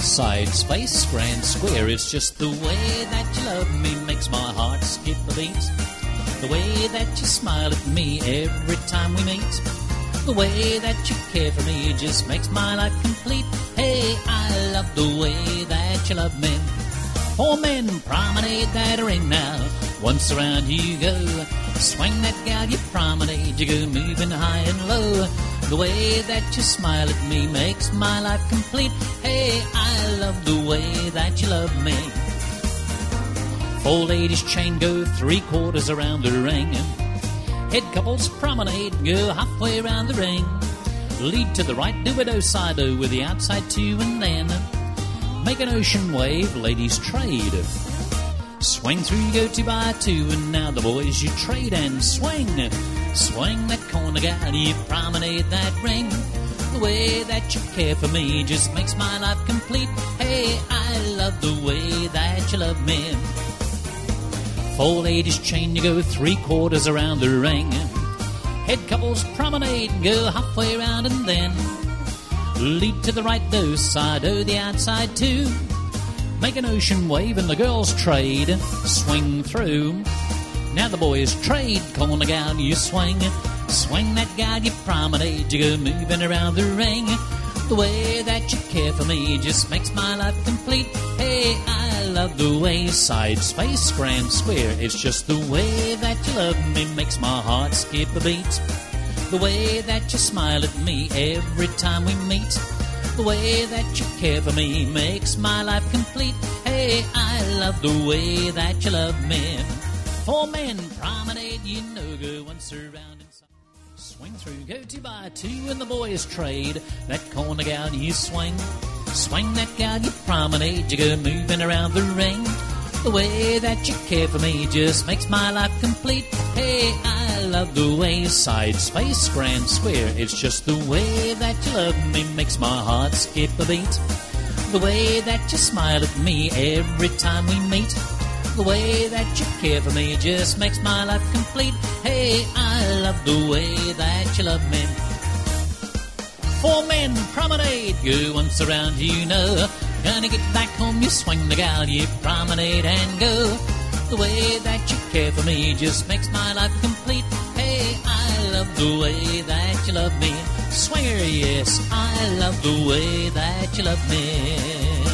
side, space, grand, square. It's just the way that you love me makes my heart skip a beat. The way that you smile at me every time we meet. The way that you care for me just makes my life complete. Hey, I love the way that you love me. Four men promenade that ring now. Once around you go. Swing that gal, you promenade. You go moving high and low. The way that you smile at me makes my life complete. Hey, I love the way that you love me. Four ladies chain go 3/4 around the ring. Head couples promenade, go halfway around the ring. Lead to the right, do a do-side-o with the outside two, and then make an ocean wave, ladies trade. Swing through, go 2x2, and now the boys you trade and swing. Swing that corner, gal, you promenade that ring. The way that you care for me just makes my life complete. Hey, I love the way that you love me. Four ladies chain, you go 3/4 around the ring. Head couples promenade, go halfway around and then lead to the right, do-side-o, the outside too. Make an ocean wave and the girls trade. Swing through. Now the boys trade. Corner gal, you swing. Swing that gal, you promenade. You go moving around the ring. The way that you care for me just makes my life complete. Hey, I love the way side, space, grand, square. It's just the way that you love me makes my heart skip a beat. The way that you smile at me every time we meet. The way that you care for me makes my life complete. Hey, I love the way that you love me. Four men promenade, you know, go once around inside. Swing through, go 2x2, and the boys trade. That corner gal, you swing. Swing that gal, you promenade. You go moving around the ring. The way that you care for me just makes my life complete. Hey, I love the way side, space, grand, square. It's just the way that you love me makes my heart skip a beat. The way that you smile at me every time we meet. The way that you care for me just makes my life complete. Hey, I love the way that you love me. Four men promenade, go once around, you know. Gonna get back home, you swing the gal, you promenade and go. The way that you care for me just makes my life complete. Hey, I love the way that you love me. Swinger, yes, I love the way that you love me.